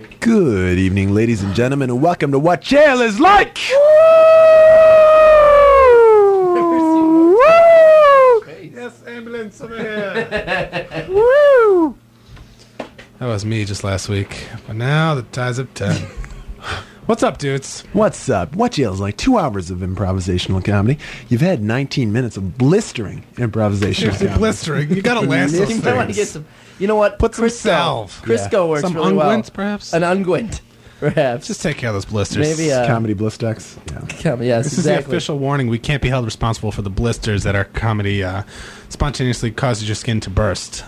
Good evening, ladies and gentlemen, and welcome to What Jail is Like! Yes, ambulance over here. Woo! That was me just last week, but now the tides have turned. What's up, dudes? What's up? What Jail is Like? 2 hours of improvisational comedy. You've had 19 minutes of blistering improvisational Seriously, comedy. blistering. You gotta last those You might want to get things. some. You know what? Put some Crisco. salve. Crisco works Some really unguent, well. perhaps? An unguent, perhaps. Just take care of those blisters. Maybe Comedy Blistex. Yeah. yes, This is the exactly. official warning. We can't be held responsible for the blisters that our comedy spontaneously causes your skin to burst.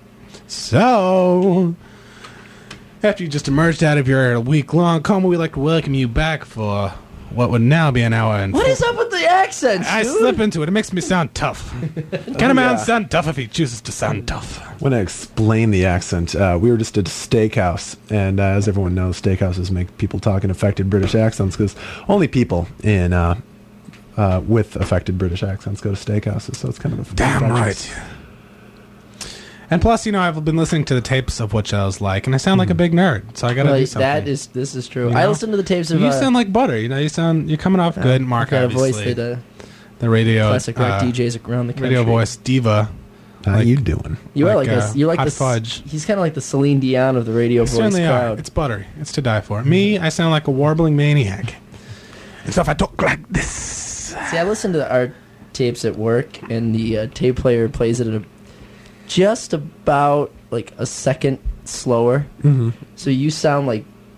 So, after you just emerged out of your week-long coma, we'd like to welcome you back for what would now be an hour and... What is up with the accents, I dude? slip into it. It makes me sound tough. Can a man sound tough if he chooses to sound tough? When I explain the accent, we were just at a steakhouse, and as everyone knows, steakhouses make people talk in affected British accents because only people in with affected British accents go to steakhouses, so it's kind of a Damn infectious. right. And plus, you know, I've been listening to the tapes of what I was like, and I sound like a big nerd, so I gotta Well, do something. this is true. You I know? listened to the tapes of. You sound like butter. You know, you're coming off good. Mark, got a obviously, voice that the radio classic rock DJs around the country. radio voice diva. How you doing? You are like, like you're like Hot the Fudge. He's kind of like the Celine Dion of the radio You voice certainly crowd. are. It's buttery. It's to die for. Me, I sound like a warbling maniac. And so if I talk like this, See, I listen to our tapes at work, and the tape player plays it at just about like a second slower. Mm-hmm. So you sound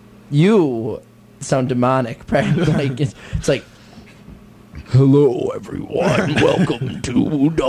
demonic. Practically. Like it's like, hello everyone, welcome to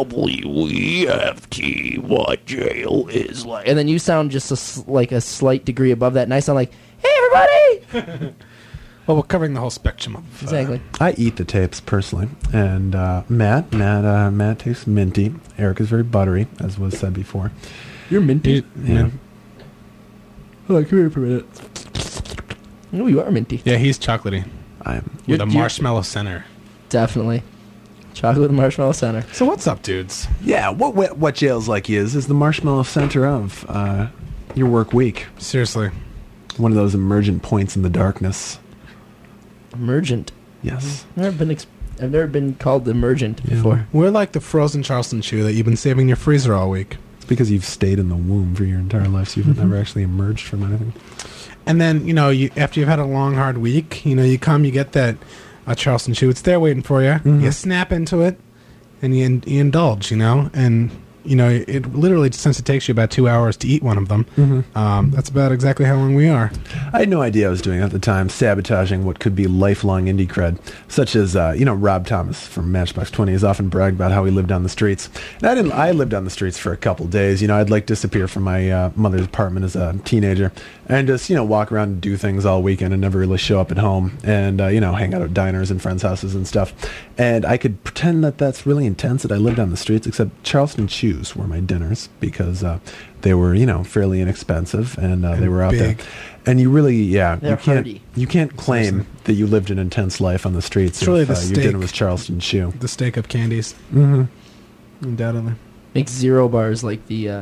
WEFT. What Jail is Like, and then you sound just like a slight degree above that, and I sound like, hey everybody. well, we're covering the whole spectrum of Exactly. I eat the tapes personally, and Matt tastes minty. Eric is very buttery, as was said before. You're minty. Yeah. Hold on, come here for a minute. No, you are minty. Yeah, he's chocolatey I'm with a You're- marshmallow center. Definitely. Chocolate and marshmallow center. So what's up, dudes? Yeah, what Jail's Like is the marshmallow center of your work week. Seriously. One of those emergent points in the darkness. Emergent. Yes. I've never been called emergent before. We're like the frozen Charleston chew that you've been saving in your freezer all week. It's because you've stayed in the womb for your entire life, so you've never actually emerged from anything. And then, you know, after you've had a long, hard week, you know, you get that Charleston chew. It's there waiting for you. Mm-hmm. You snap into it, and you indulge, you know. And, you know, it literally, since it takes you about 2 hours to eat one of them, that's about exactly how long we are. I had no idea I was doing at the time, sabotaging what could be lifelong indie cred, such as, Rob Thomas from Matchbox 20 has often bragged about how he lived on the streets. And I lived on the streets for a couple days. You know, I'd like disappear from my mother's apartment as a teenager and just, walk around and do things all weekend and never really show up at home and, hang out at diners and friends' houses and stuff. And I could pretend that that's really intense that I lived on the streets, except Charleston Chews were my dinners because they were, fairly inexpensive and they were out big. there. And you really, They're hearty. you can't claim that you lived an intense life on the streets It's really if the your steak. dinner was Charleston Chew. The steak of candies. Mm-hmm. Undoubtedly. Makes zero bars like the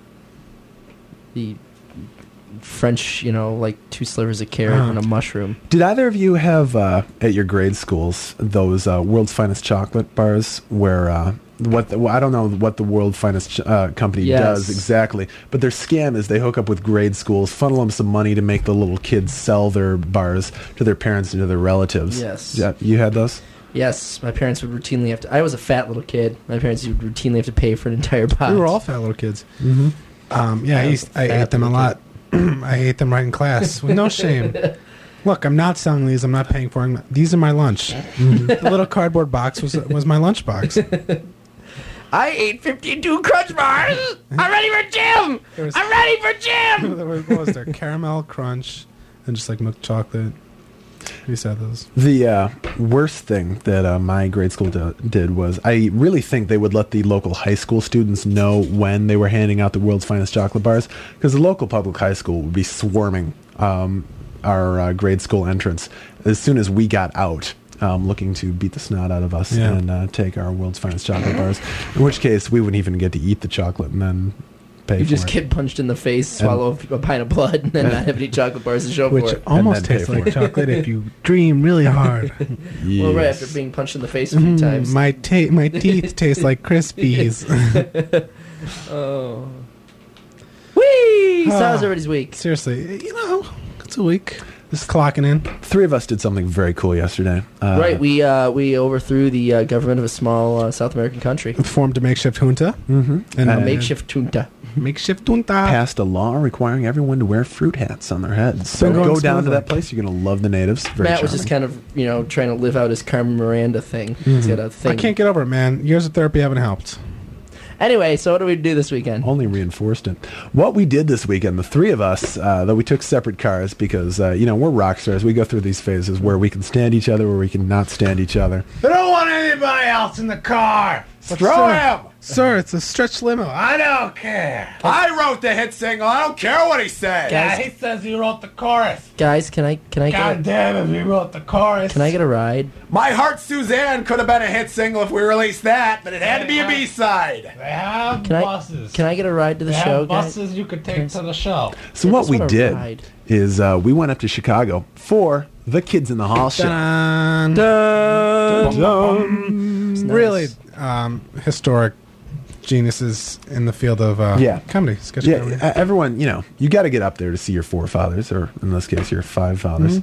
French, like 2 slivers of carrot and a mushroom. Did either of you have at your grade schools those World's Finest chocolate bars where I don't know what the World's Finest company Yes. does exactly, but their scam is they hook up with grade schools, funnel them some money to make the little kids sell their bars to their parents and to their relatives. Yes. Yeah, you had those? Yes, my parents would routinely have to. I was a fat little kid. My parents would routinely have to pay for an entire box. We were all fat little kids. Mm-hmm. I ate them a lot. I ate them right in class with no shame. Look, I'm not selling these. I'm not paying for them. These are my lunch. The little cardboard box was my lunch box. I ate 52 Crunch Bars. I'm ready for gym. I'm ready for gym. What was there? Caramel crunch and just like milk chocolate. We said those. The worst thing that my grade school did was I really think they would let the local high school students know when they were handing out the World's Finest chocolate bars, because the local public high school would be swarming our grade school entrance as soon as we got out, looking to beat the snot out of us and take our World's Finest chocolate bars, in which case we wouldn't even get to eat the chocolate and then pay You for just it. get punched in the face, swallow a pint of blood, and then not have any chocolate bars to show Which for it. almost then pay tastes for like it. chocolate if you dream really hard. Well, right Yes. after being punched in the face a few times. My teeth taste like Krispies. Oh. Whee! So how's everybody's week? Seriously, it's a week. Just clocking in. 3 of us did something very cool yesterday. Right, we overthrew the government of a small South American country. Formed a makeshift junta. Mm-hmm. And A makeshift junta. Makeshift junta. Passed a law requiring everyone to wear fruit hats on their heads. So Been going go down to smoothly. that place. You're going to love the natives. Very Matt was just charming. kind of, trying to live out his Carmen Miranda thing. He's got a thing. I can't get over it, man. Years of therapy haven't helped. Anyway, so what do we do this weekend? Only reinforced it. What we did this weekend, the 3 of us, though we took separate cars because, we're rock stars. We go through these phases where we can stand each other, where we can not stand each other. I don't want anybody else in the car. Throw him! Sir, it's a stretch limo. I don't care. I wrote the hit single. I don't care what he said. Guys- he says he wrote the chorus. Guys, can I get damn if he wrote the chorus. can I get a ride? My Heart Suzanne could have been a hit single if we released that, but it had to be a B-side. They have Can I get a ride to the show, guys? you could take to the show. So I what just we want a did ride. is we went up to Chicago for the Kids in the Hall show. Dun, Dun, It's nice. Really historic geniuses in the field of comedy, sketch Yeah, comedy. everyone, you got to get up there to see your forefathers, or in this case, your 5 fathers.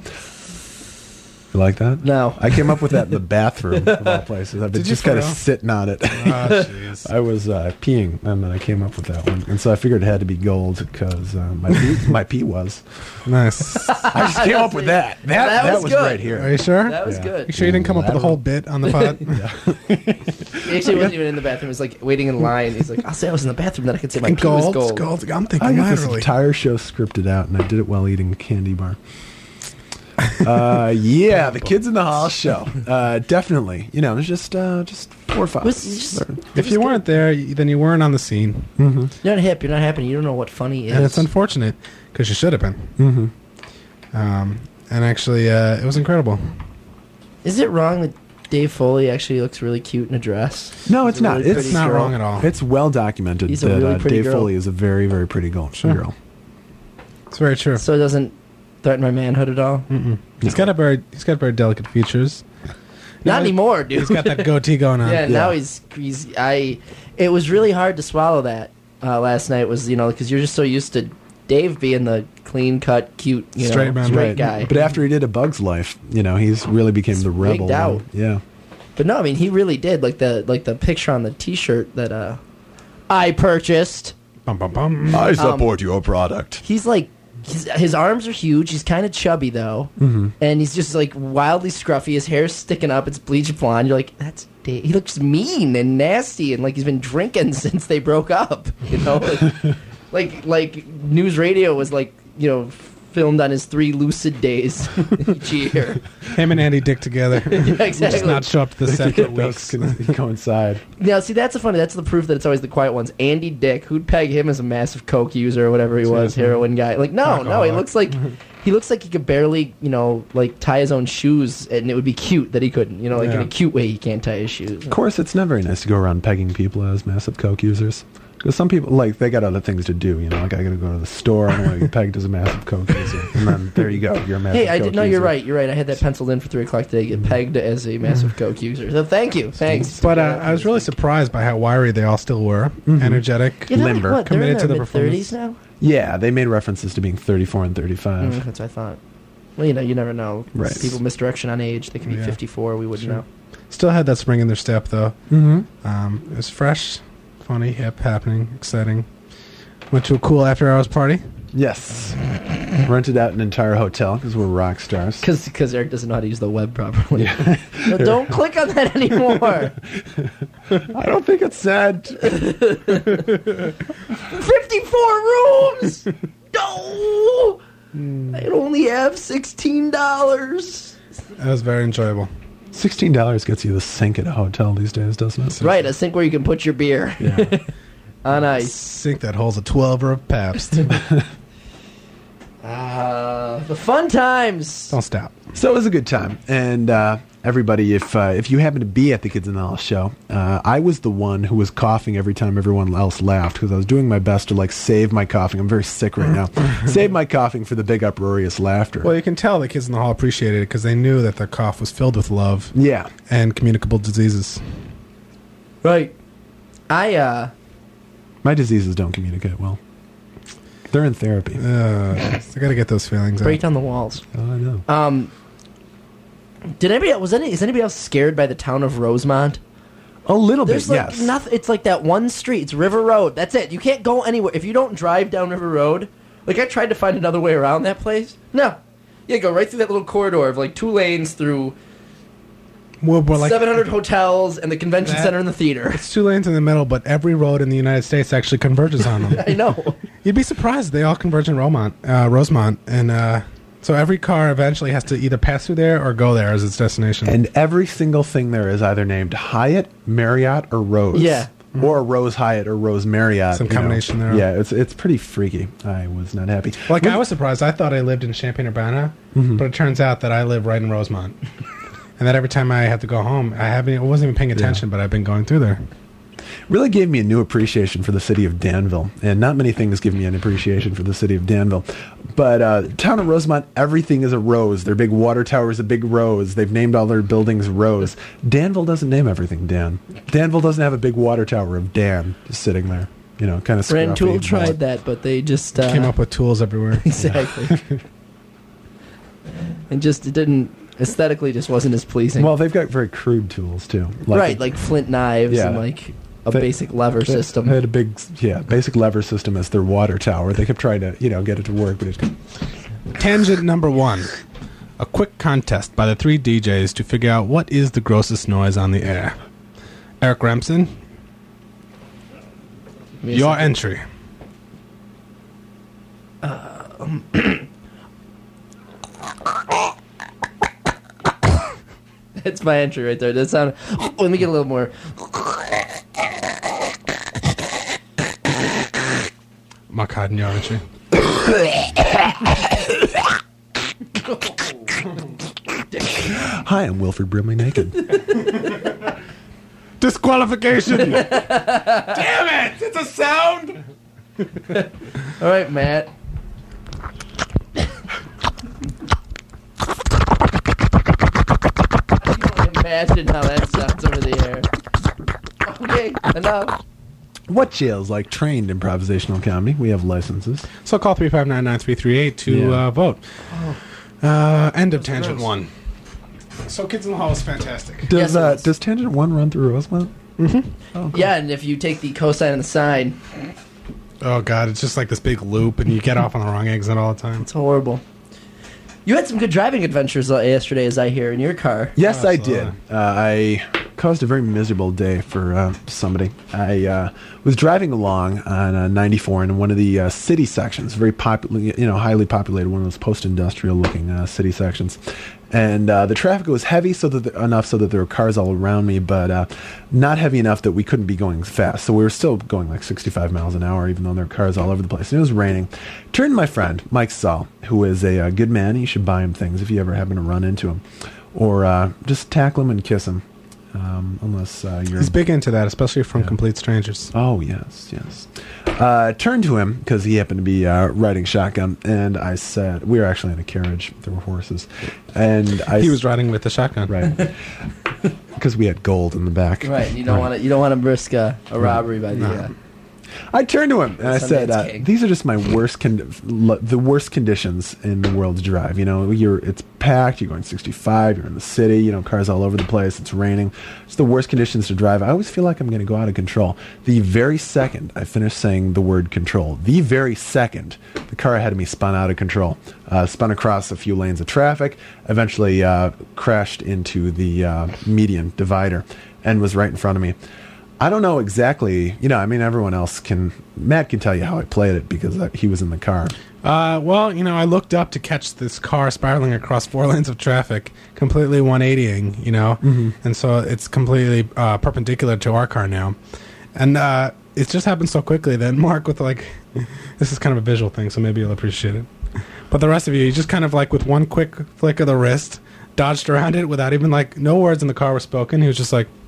You like that? No. I came up with that in the bathroom of all places. I've been Did you just kind of for real? sitting on it. Oh, jeez. I was peeing, and then I came up with that one. And so I figured it had to be gold because my pee was. Nice. I just came up with that. That was was good. right Are here. you sure? That was Yeah. good. You sure you didn't come up with a whole bit on the pod? He actually wasn't even in the bathroom. He was like waiting in line. He's like, I'll say I was in the bathroom, then I could say my pee was Gold, gold. gold. I'm I thinking got this laterally. entire show scripted out, and I did it while eating a candy bar. The Kids in the Hall show. Definitely. There's just 4 or 5. Was just- If you weren't there, then you weren't on the scene, You're not hip. You're not happening. You don't know what funny is. and it's unfortunate because you should have been. Mm-hmm. And actually, it was incredible. Is it wrong that Dave Foley actually looks really cute in a dress? No, He's it's a not. really It's pretty not girl. wrong at all. It's well documented He's a that really pretty Dave girl. Foley is a very, very pretty Sure. girl. It's very true. So it doesn't threaten my manhood at all? He's got very delicate features. Not anymore, dude. He's got that goatee going on. Yeah, now he's. It was really hard to swallow that last night. Was because you're just so used to Dave being the clean cut, cute, Straight man. straight Right. guy. But after he did A Bug's Life, he's really became the rebel. wigged out. Yeah. But no, I mean he really did. Like the picture on the T-shirt that I purchased. Bum, bum, bum. I support your product. He's like. His arms are huge. He's kind of chubby though, and he's just like wildly scruffy. His hair's sticking up. It's bleach blonde. You're like, that's Dave. He looks mean and nasty, and like he's been drinking since they broke up. Like news radio was like filmed on his 3 lucid days each year. Him and Andy Dick together. Yeah, exactly. Just not show up to the set for weeks. Those can coincide. Now, see, that's the proof that it's always the quiet ones. Andy Dick, who'd peg him as a massive coke user or whatever he was, Seriously. heroin guy. Like, no, he Alcoholic. looks like he could barely, tie his own shoes, and it would be cute that he couldn't. In Yeah. a cute way, he can't tie his shoes. Of course, it's not very nice to go around pegging people as massive coke users. Because some people, they got other things to do. Like, I got to go to the store. I want to get pegged as a massive coke user. And then there you go. You're a massive Hey, I coke did. No, user. you're right. You're right. I had that penciled in for 3 o'clock today. Get pegged as a massive coke user. So thank you. Thanks. But I was really surprised by how wiry they all still were. Energetic. They're limber. Like, what? They're in Committed to their the performance. mid-30s now. Yeah, they made references to being 34 and 35. That's what I thought. Well, you never know. Right. People misdirection on age. They could be Yeah. 54. We wouldn't Sure. know. Still had that spring in their step, though. Mm-hmm. It was fresh, funny, hip, happening, exciting. Went to a cool after-hours party. Yes. Rented out an entire hotel because we're rock stars. Because Eric doesn't know how to use the web properly. No, don't click on that anymore. I don't think it's sad. 54 rooms. No. I only have $16. That was very enjoyable. $16 gets you the sink at a hotel these days, doesn't it? Right, a sink where you can put your beer Yeah. on ice. Sink that holds a 12er of Pabst. The fun times. Don't stop. So it was a good time, and everybody, if you happen to be at the Kids in the Hall show, I was the one who was coughing every time everyone else laughed because I was doing my best to like save my coughing. I'm very sick right now. Save my coughing for the big uproarious laughter. Well, you can tell the kids in the hall appreciated it because they knew that their cough was filled with love. Yeah, and communicable diseases. Right. My diseases don't communicate well. They're in therapy. I got to get those feelings Break out. down the walls. Oh, I know. Is anybody else scared by the town of Rosemont? A little bit, There's like yes. nothing. It's like that one street. It's River Road. That's it. You can't go anywhere if you don't drive down River Road. Like I tried to find another way around that place. No, you go right through that little corridor of like 2 lanes through We're like 700 hotels and the convention That- center and the theater. it's 2 lanes in the middle, but every road in the United States actually converges on them. I know. You'd be surprised they all converge in Rosemont, and so every car eventually has to either pass through there or go there as its destination. And every single thing there is either named Hyatt, Marriott, or Rose. Yeah. Or Rose Hyatt or Rose Marriott. Some you know. combination there. Yeah, it's pretty freaky. I was not happy. Like I was surprised. I thought I lived in Champaign-Urbana, but it turns out that I live right in Rosemont, and that every time I have to go home, I wasn't even paying attention, but I've been going through there. Really gave me a new appreciation for the city of Danville. And not many things give me an appreciation for the city of Danville. But town of Rosemont, everything is a rose. Their big water tower is a big rose. They've named all their buildings Rose. Danville doesn't name everything Dan. Danville doesn't have a big water tower of Dan just sitting there. You know, kind of scruffy. Rantoul tried that, but they just Came up with tools everywhere. exactly. And just it didn't aesthetically just wasn't as pleasing. Well, they've got very crude tools, too. right, like flint knives Yeah. and like a They- basic lever system. They had a basic lever system as their water tower. They kept trying to, get it to work, but it Tangent number 1. A quick contest by the 3 DJs to figure out what is the grossest noise on the air. Eric Remsen, your entry. That's my entry right there. That sound. Let me get a little more. Mark Hyden, your entry. Hi, I'm Wilfred Brimley Naked. Disqualification! Damn it! It's a sound! All right, Matt. Imagine how that sounds over the air. Okay, enough. What jails like trained improvisational comedy? We have licenses. So call 359-9338 to Yeah. vote. End of Tangent 1. So Kids in the Hall is fantastic. Does Yes, it is. does Tangent 1 run through Rosemont? Yeah, and if you take the cosine and the sine, Oh, God, it's just like this big loop, and you get off on the wrong exit all the time. it's horrible. You had some good driving adventures yesterday, as I hear, in your car. Yes, Oh, I absolutely. did. I caused a very miserable day for somebody. I was driving along on 94 in one of the city sections, very popular, highly populated, one of those post-industrial looking city sections. And the traffic was heavy enough so that there were cars all around me, but not heavy enough that we couldn't be going fast. So we were still going like 65 miles an hour, even though there were cars all over the place. And it was raining. Turned to my friend, Mike Saul, who is a good man. You should buy him things if you ever happen to run into him. Or just tackle him and kiss him. Unless you're... He's big into that, especially from complete strangers. Oh, yes. Turned to him because he happened to be riding shotgun, and I said, we were actually in a carriage. There were horses. And He was riding with the shotgun. Right. Because we had gold in the back. Right, you don't want to risk a robbery by the. I turned to him and I said, Sundance King. "These are just my the worst conditions in the world to drive. It's packed. You're going 65. You're in the city. Cars all over the place. It's raining. It's the worst conditions to drive. I always feel like I'm going to go out of control. The very second I finished saying the word control, the very second the car ahead of me spun out of control, spun across a few lanes of traffic, eventually crashed into the median divider, and was right in front of me." I don't know exactly, everyone else Matt can tell you how I played it because he was in the car. Well, I looked up to catch this car spiraling across 4 lanes of traffic, completely 180ing, and so it's completely perpendicular to our car now. And it just happened so quickly that Mark with this is kind of a visual thing, so maybe you'll appreciate it. But the rest of you just kind of like with one quick flick of the wrist, dodged around it without even like no words in the car were spoken. He was just like,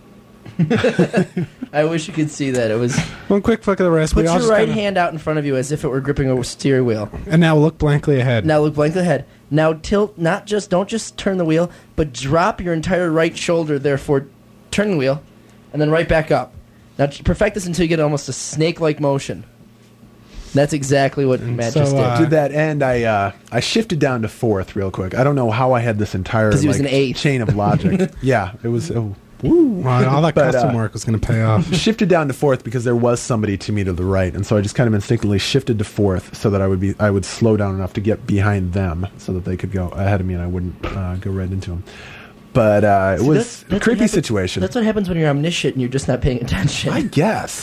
I wish you could see that. It was one quick flick of the wrist. put we all your just right kinda, hand out in front of you as if it were gripping a steering wheel. and now look blankly ahead. Now look blankly ahead. Now tilt, don't just turn the wheel, but drop your entire right shoulder, therefore turn the wheel, and then right back up. Now perfect this until you get almost a snake-like motion. That's exactly what Matt so, just did. To that end, I shifted down to fourth real quick. I don't know how I had this entire 'Cause he was an eighth. chain of logic. Yeah, it was. Woo. Wow, all that But, custom work was going to pay off. Shifted down to fourth because there was somebody to me to the right, and so I just kind of instinctively shifted to fourth so that I would slow down enough to get behind them so that they could go ahead of me and I wouldn't go right into them. But it was a what creepy happens- situation. That's what happens when you're omniscient and you're just not paying attention. I guess.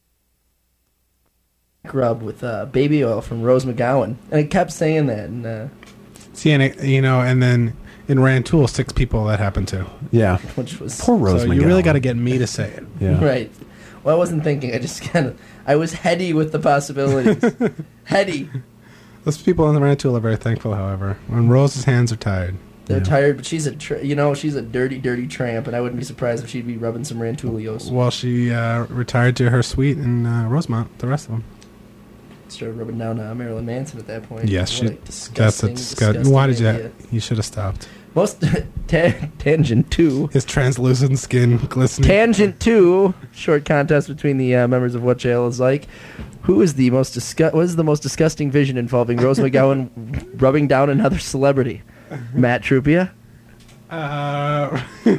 Rub with baby oil from Rose McGowan, and I kept saying that. And See, and and then in Rantoul, 6 people that happened to. Yeah. which was Poor Rose So McGowan. you really got to get me to say it. Yeah. right. Well, I wasn't thinking. I just I was heady with the possibilities. Heady. Those people in the Rantoul are very thankful, however. When Rose's hands are tired. They're Yeah. tired, but she's she's a dirty, dirty tramp, and I wouldn't be surprised if she'd be rubbing some Rantulios. Well, she retired to her suite in Rosemont. The rest of them. Started rubbing down Marilyn Manson at that point. Yes, What she. a That's disgusting, a disgusting. disgusting Why did you? idea. You should have stopped. Most tangent 2. His translucent skin glistening. Tangent 2. Short contest between the members of What Jail Is Like. Who is the most what is the most disgusting vision involving Rose McGowan rubbing down another celebrity? Matt Trupia. Uh,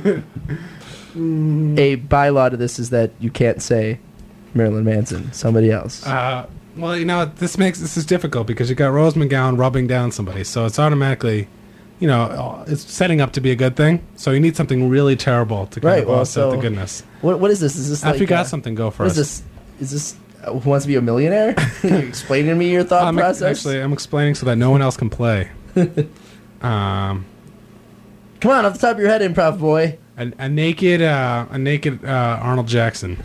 A bylaw to this is that you can't say Marilyn Manson. Somebody else. well, this is difficult because you got Rose McGowan rubbing down somebody, so it's automatically, it's setting up to be a good thing. So you need something really terrible to kind of offset the goodness. What is this? Is this After like you got something, go for what it. is this? Is this Who Wants to Be a Millionaire? You're explaining to me your thought process. Actually, I'm explaining so that no one else can play. Come on, off the top of your head, improv boy. A naked Arnold Jackson.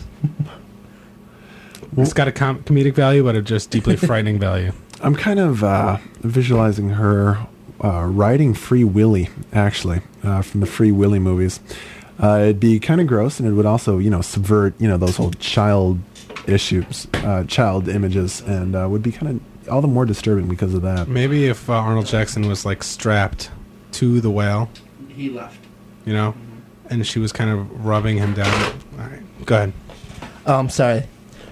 It's got a comedic value, but a just deeply frightening value. I'm kind of visualizing her riding Free Willy, actually, from the Free Willy movies. It'd be kind of gross, and it would also, subvert, those whole child issues, child images, and would be kind of all the more disturbing because of that. Maybe if Arnold Jackson was like strapped to the whale, He left. and she was kind of rubbing him down. All right, go ahead. Oh, I'm sorry.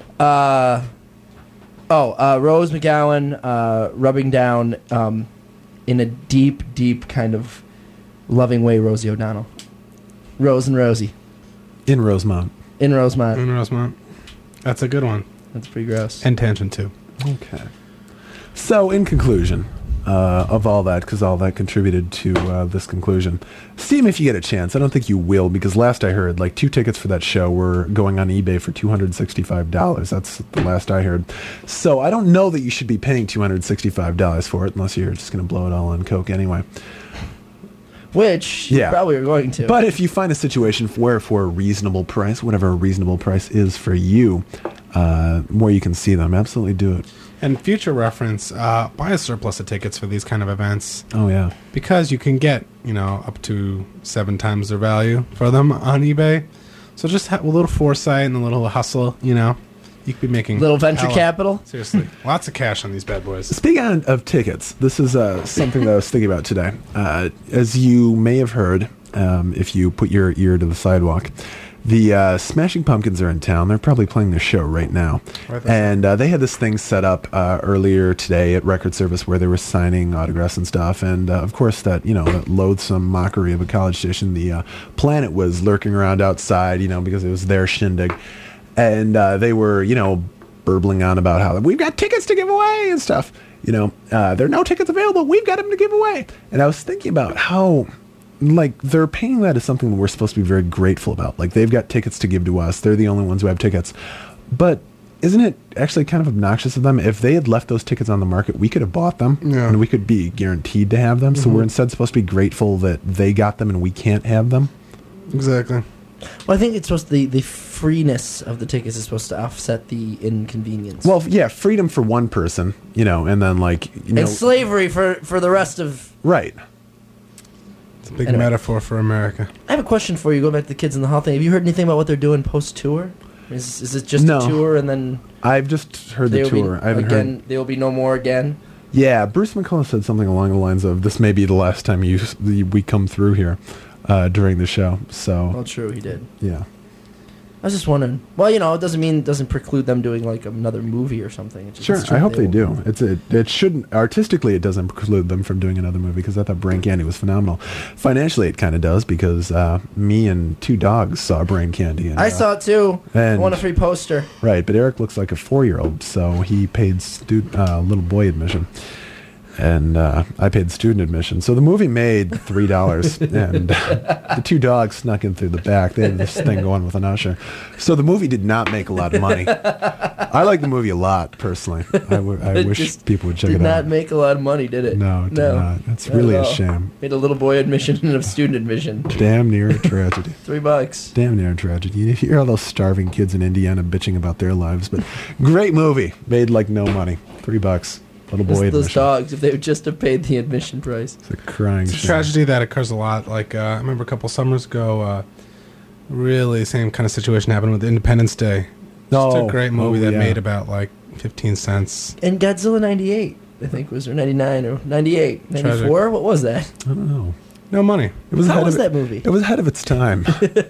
Rose McGowan rubbing down in a deep, deep kind of loving way Rosie O'Donnell. Rose and Rosie. In Rosemont. In Rosemont. In Rosemont. That's a good one. That's pretty gross. And Tangent 2. Okay. So, in conclusion of all that, because all that contributed to this conclusion, see him if you get a chance. I don't think you will, because last I heard, 2 tickets for that show were going on eBay for $265. That's the last I heard. So, I don't know that you should be paying $265 for it, unless you're just going to blow it all on coke anyway. Which you probably are going to. But if you find a situation where for a reasonable price, whatever a reasonable price is for you, where you can see them, absolutely do it. And future reference, buy a surplus of tickets for these kind of events. Oh, yeah. Because you can get, up to 7 times their value for them on eBay. So just have a little foresight and a little hustle, You could be making... Little venture capital? Seriously. Lots of cash on these bad boys. Speaking of tickets, this is something that I was thinking about today. As you may have heard, if you put your ear to the sidewalk, the Smashing Pumpkins are in town. They're probably playing their show right now. And they had this thing set up earlier today at Record Service where they were signing autographs and stuff. And, of course, that loathsome mockery of a college station, the Planet was lurking around outside, because it was their shindig. And they were, burbling on about how we've got tickets to give away and stuff. There are no tickets available. We've got them to give away. And I was thinking about how, they're paying that as something that we're supposed to be very grateful about. They've got tickets to give to us. They're the only ones who have tickets. But isn't it actually kind of obnoxious of them? If they had left those tickets on the market, we could have bought them. Yeah. And we could be guaranteed to have them. Mm-hmm. So we're instead supposed to be grateful that they got them and we can't have them. Exactly. Well, I think it's supposed to, the freeness of the tickets is supposed to offset the inconvenience. Well, yeah, freedom for one person, and then and slavery for the rest of. Right. It's a big metaphor for America. I have a question for you. Go back to the Kids in the Hall thing. Have you heard anything about what they're doing post tour? Is it just a tour and then? I've just heard the tour. I haven't heard. There will be no more again. Yeah, Bruce McCullough said something along the lines of, "This may be the last time we come through here." During the show, so. Well, true, he did. Yeah. I was just wondering. Well, it doesn't preclude them doing like another movie or something. It's just, sure, I hope they do. It shouldn't artistically. It doesn't preclude them from doing another movie because I thought Brain Candy was phenomenal. Financially, it kind of does because me and two dogs saw Brain Candy. And, I saw it too. And, I want a free poster. Right, but Eric looks like a 4-year-old, so he paid little boy admission. And I paid student admission. So the movie made $3, and the two dogs snuck in through the back. They had this thing going with an usher. So the movie did not make a lot of money. I like the movie a lot, personally. I wish people would check it out. Did not make a lot of money, did it? No, it did not. It's really a shame. Made a little boy admission and a student admission. Damn near a tragedy. $3. Damn near a tragedy. You hear all those starving kids in Indiana bitching about their lives, but great movie. Made like no money. $3. Little boy admission. Those dogs, if they would just have paid the admission price. It's a crying shame. It's a tragedy that occurs a lot. Like, I remember a couple summers ago, really same kind of situation happened with Independence Day. Just a great movie that made about, 15 cents. And Godzilla 98, I think, or 99 or 98. 94? Tragic. What was that? I don't know. No money. How was that movie? It was ahead of its time.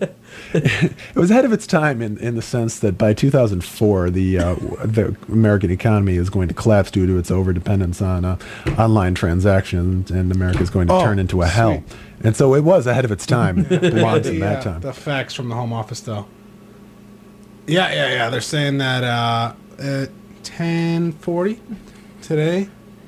It was ahead of its time in the sense that by 2004, the American economy is going to collapse due to its overdependence on online transactions, and America is going to turn into a hell. And so it was ahead of its time. It belongs in that time. The facts from the Home Office, though. Yeah. They're saying that at 10:40 today,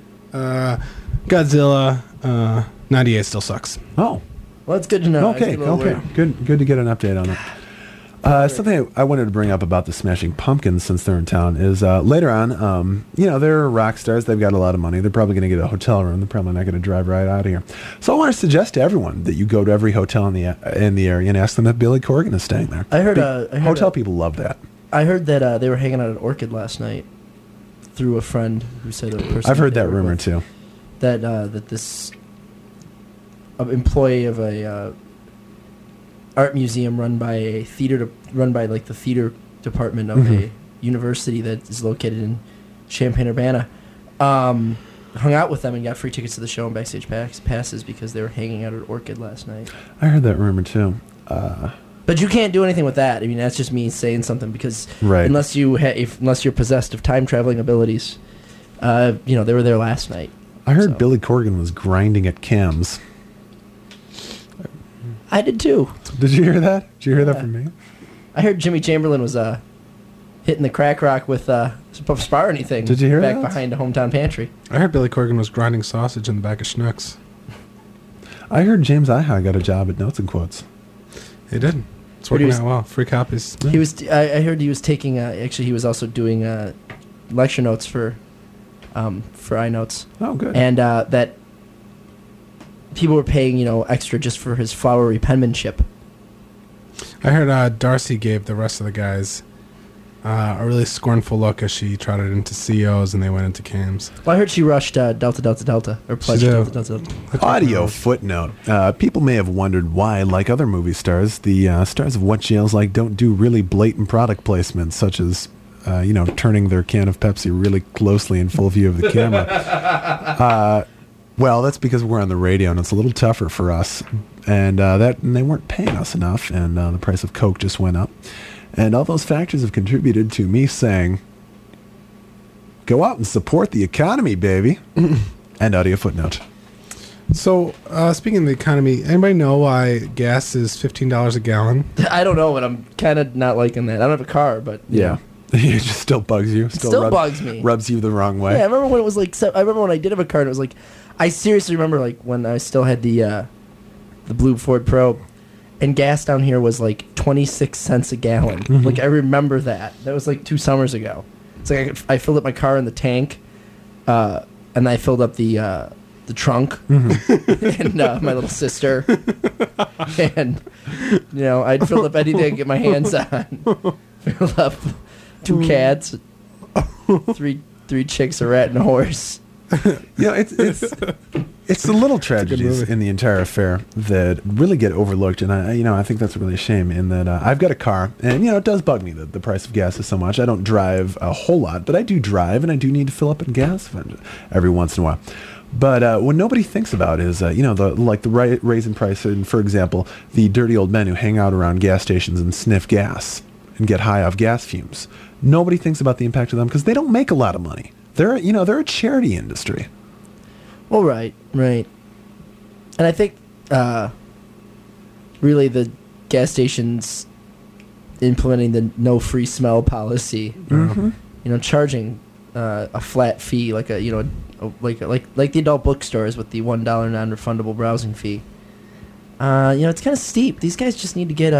Godzilla 98 still sucks. Oh. Well, that's good to know. Okay. Good to get an update on it. Something I wanted to bring up about the Smashing Pumpkins since they're in town is later on, they're rock stars. They've got a lot of money. They're probably going to get a hotel room. They're probably not going to drive right out of here. So I want to suggest to everyone that you go to every hotel in the area and ask them if Billy Corgan is staying there. I heard hotel people love that. I heard that they were hanging out at Orchid last night through a friend who said a person. I've heard that rumor too. That this employee of a art museum run by the theater department of a university that is located in Champaign-Urbana, hung out with them and got free tickets to the show and backstage passes because they were hanging out at Orchid last night. I heard that rumor too. But you can't do anything with that. I mean, that's just me saying something because unless you're possessed of time traveling abilities, they were there last night. I heard Billy Corgan was grinding at Cam's. I did too. Did you hear that? Did you hear that from me? I heard Jimmy Chamberlain was hitting the crack rock with spar anything. Did you hear back that? Behind a hometown pantry? I heard Billy Corgan was grinding sausage in the back of Schnucks. I heard James Iha got a job at Notes and Quotes. He did. It's working out well. Free copies. He was. I heard he was taking. Actually, he was also doing lecture notes for iNotes. Oh, good. And that people were paying extra just for his flowery penmanship. I heard Darcy gave the rest of the guys a really scornful look as she trotted into CEOs and they went into cams. Well, I heard she rushed Delta Delta Delta or pledged Delta Delta Delta. Audio footnote. People may have wondered why, like other movie stars, the stars of What Jails Like don't do really blatant product placements such as turning their can of Pepsi really closely in full view of the camera. Well, that's because we're on the radio and it's a little tougher for us. And they weren't paying us enough, and the price of Coke just went up. And all those factors have contributed to me saying, go out and support the economy, baby. And audio footnote. So, speaking of the economy, anybody know why gas is $15 a gallon? I don't know, but I'm kind of not liking that. I don't have a car, but... Yeah. It just still bugs you. Still bugs me. Rubs you the wrong way. Yeah, I remember when it was like... I remember when I did have a car, and it was like... I seriously remember like when I still had the blue Ford Probe, and gas down here was like 26 cents a gallon. Mm-hmm. Like I remember that. That was like 2 summers ago. It's like I filled up my car in the tank, and I filled up the the trunk, and my little sister, and I'd fill up anything I could get my hands on. Fill up 2 cats, three chicks, a rat, and a horse. It's the little tragedies in the entire affair that really get overlooked, and I think that's really a shame. In that I've got a car, and it does bug me that the price of gas is so much. I don't drive a whole lot, but I do drive, and I do need to fill up in gas every once in a while. But what nobody thinks about is the raise in price, and for example, the dirty old men who hang out around gas stations and sniff gas and get high off gas fumes. Nobody thinks about the impact of them because they don't make a lot of money. They're a charity industry. Well, right. And I think really the gas stations implementing the no free smell policy, charging a flat fee like like the adult bookstores with the $1 non-refundable browsing fee. It's kind of steep. These guys just need to get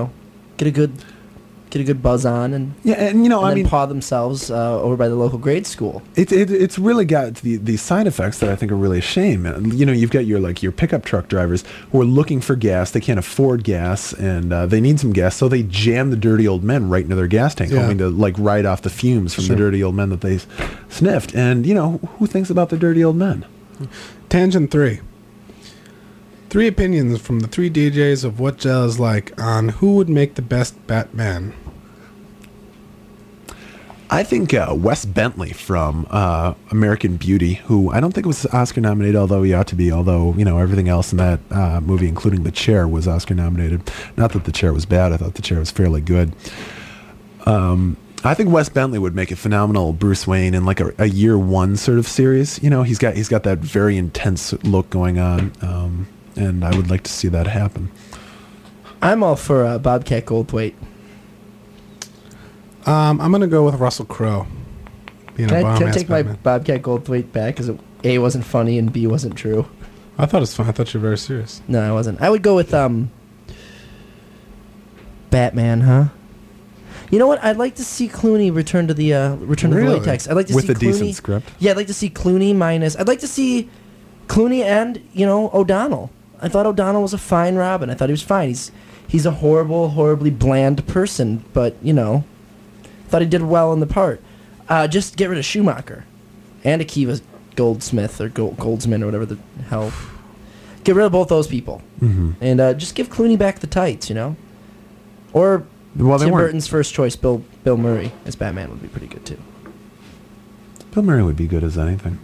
a good buzz on and then paw themselves over by the local grade school. It's really got the side effects that I think are really a shame. You've got your pickup truck drivers who are looking for gas. They can't afford gas, and they need some gas, so they jam the dirty old men right into their gas tank, hoping to ride off the fumes from the dirty old men that they sniffed. And who thinks about the dirty old men? Tangent 3. 3 opinions from the 3 DJs of what gel is like on who would make the best Batman. I think Wes Bentley from American Beauty, who I don't think was Oscar nominated, although he ought to be, although, everything else in that movie, including The Chair, was Oscar nominated. Not that The Chair was bad. I thought The Chair was fairly good. I think Wes Bentley would make a phenomenal Bruce Wayne in a year one sort of series. He's got that very intense look going on, and I would like to see that happen. I'm all for Bobcat Goldthwait. I'm going to go with Russell Crowe. Can I take my Bobcat Goldthwait back? Because A, wasn't funny, and B, wasn't true. I thought it was fun. I thought you were very serious. No, I wasn't. I would go with Batman, huh? You know what? I'd like to see Clooney return to the latex. I'd like to with see a Clooney, decent script. Yeah, I'd like to see Clooney minus. I'd like to see Clooney and O'Donnell. I thought O'Donnell was a fine Robin. I thought he was fine. He's a horribly bland person, but thought he did well in the part. Just get rid of Schumacher and Akiva Goldsmith or Goldsman or whatever the hell. Get rid of both those people and just give Clooney back the tights, Or Tim Burton's first choice, Bill Murray as Batman would be pretty good too. Bill Murray would be good as anything.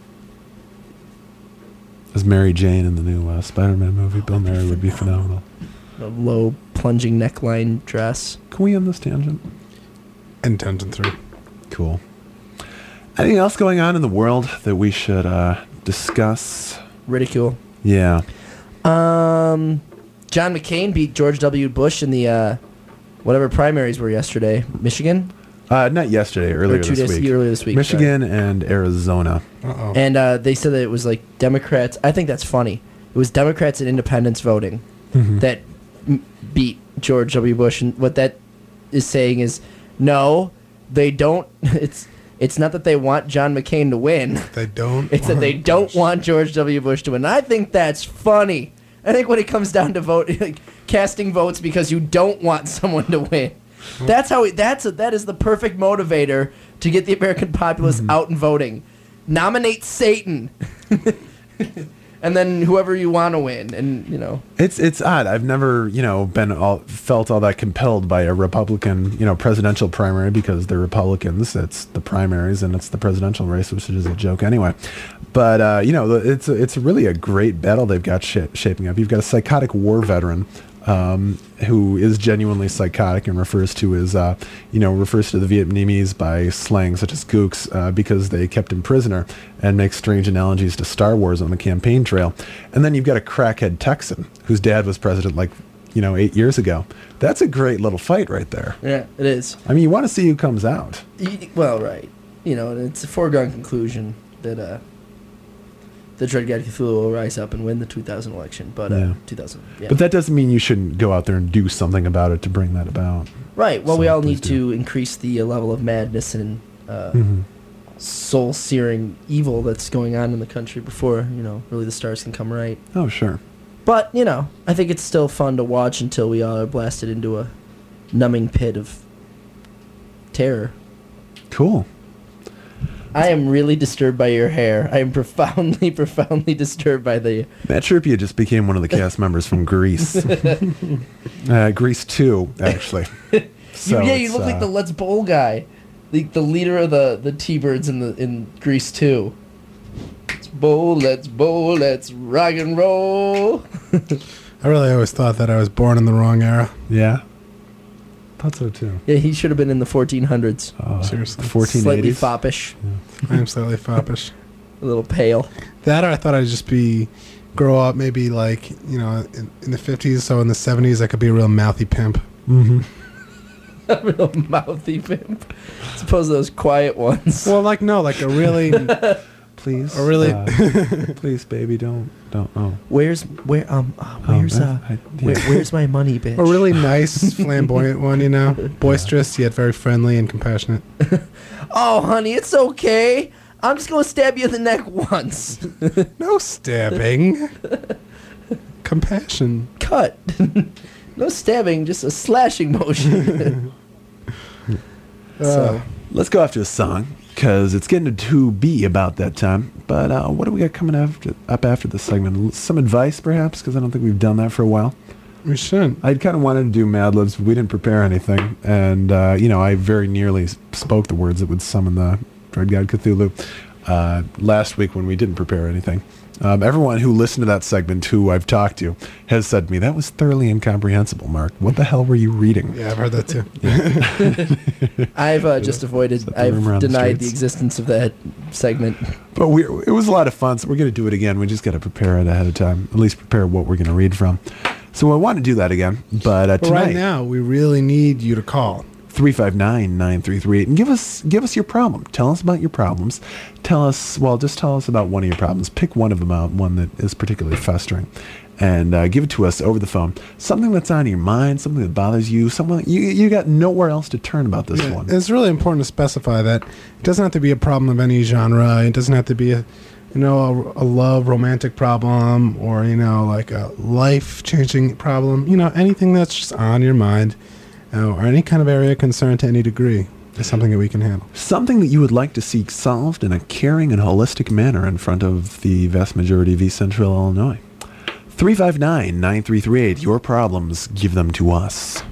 As Mary Jane in the new Spider-Man movie, Bill Murray would be phenomenal. A low plunging neckline dress. Can we end this tangent? And Tangent 3. Cool. Anything else going on in the world that we should discuss? Ridicule. Yeah. John McCain beat George W. Bush in the whatever primaries were yesterday. Michigan? Not yesterday, earlier this week. Michigan and Arizona. Uh-oh. And they said that it was like Democrats. I think that's funny. It was Democrats and independents voting that beat George W. Bush. And what that is saying is, no, they don't. It's not that they want John McCain to win. They don't. It's that they don't want George W. Bush to win. I think that's funny. I think when it comes down to casting votes because you don't want someone to win, that is the perfect motivator to get the American populace out and voting. Nominate Satan. And then whoever you want to win, and it's odd. I've never felt all that compelled by a Republican presidential primary because they're Republicans. It's the primaries and it's the presidential race, which is a joke anyway. But it's really a great battle they've got shaping up. You've got a psychotic war veteran who is genuinely psychotic and refers to the Vietnamese by slang such as gooks because they kept him prisoner, and makes strange analogies to Star Wars on the campaign trail. And then you've got a crackhead Texan whose dad was president 8 years ago. That's a great little fight right there. Yeah, it is. I mean, you want to see who comes out. Well, right. It's a foregone conclusion that the Dread God Cthulhu will rise up and win the 2000 election, but 2000. Yeah. But that doesn't mean you shouldn't go out there and do something about it to bring that about. Right. Well, we all need to increase the level of madness and soul-searing evil that's going on in the country before, really the stars can come right. Oh, sure. But, I think it's still fun to watch until we all are blasted into a numbing pit of terror. Cool. I am really disturbed by your hair. I am profoundly, profoundly disturbed by the... Matt Sharpia just became one of the cast members from Grease. Grease 2, actually. So you look like the Let's Bowl guy. The leader of the T-Birds in Grease 2. Let's bowl, let's rock and roll. I really always thought that I was born in the wrong era. Yeah. Thought so too. Yeah, he should have been in the 1400s. Seriously. 1480s. Slightly foppish. Yeah. I am slightly foppish. A little pale. That, or I thought I'd just grow up maybe like, in the 50s, so in the 70s I could be a real mouthy pimp. Mm-hmm. A real mouthy pimp. As opposed to those quiet ones. Well, like a really... Please. A really... please, baby, don't. Oh. Where's my money, bitch? A really nice, flamboyant one, boisterous yet very friendly and compassionate. Oh, honey, it's okay. I'm just gonna stab you in the neck once. No stabbing. Compassion. Cut. No stabbing, just a slashing motion. So let's go after a song, because it's getting to be about that time. But what do we got coming up after this segment? Some advice, perhaps, because I don't think we've done that for a while. We should. I kind of wanted to do Mad Libs, but we didn't prepare anything. And, I very nearly spoke the words that would summon the Dread God Cthulhu last week when we didn't prepare anything. Everyone who listened to that segment, who I've talked to, has said to me, that was thoroughly incomprehensible, Mark. What the hell were you reading? Yeah, I've heard that too. I've I've denied the existence of that segment. But it was a lot of fun, so we're going to do it again. We just got to prepare it ahead of time, at least prepare what we're going to read from. So I want to do that again, but tonight... Right now, we really need you to call. 359-9338 and give us your problem. Tell us about your problems. Just tell us about one of your problems. Pick one of them out, one that is particularly festering, and give it to us over the phone. Something that's on your mind, something that bothers you, something you got nowhere else to turn about this one. It's really important to specify that it doesn't have to be a problem of any genre. It doesn't have to be a love romantic problem, or like a life-changing problem. Anything that's just on your mind. Or any kind of area of concern to any degree is something that we can handle. Something that you would like to see solved in a caring and holistic manner in front of the vast majority of East Central Illinois. 359-9338. Your problems, give them to us.